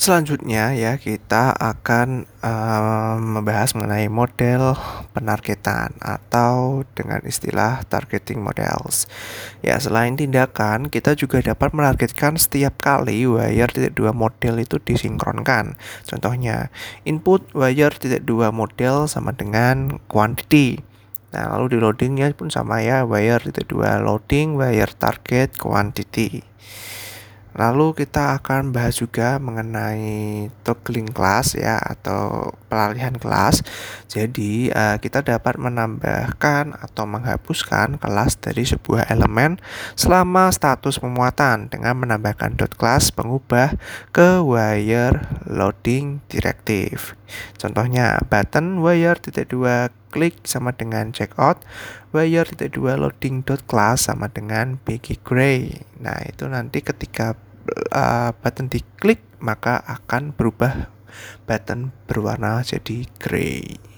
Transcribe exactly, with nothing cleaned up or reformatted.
Selanjutnya ya kita akan eee, membahas mengenai model penargetan atau dengan istilah targeting models. Ya, selain tindakan, kita juga dapat menargetkan setiap kali wire titik dua model itu disinkronkan. Contohnya, input wire titik dua model sama dengan quantity. Nah, lalu di loadingnya pun sama ya, wire titik dua loading, wire target, quantity. Lalu kita akan bahas juga mengenai toggling class ya atau peralihan kelas. Jadi uh, kita dapat menambahkan atau menghapuskan kelas dari sebuah elemen selama status pemuatan dengan menambahkan dot class pengubah ke wire loading directive. Contohnya button wire titik dua klik sama dengan checkout, wire titik dua loading dot class sama dengan bg gray. Nah, itu nanti ketika uh, button diklik maka akan berubah button berwarna jadi gray.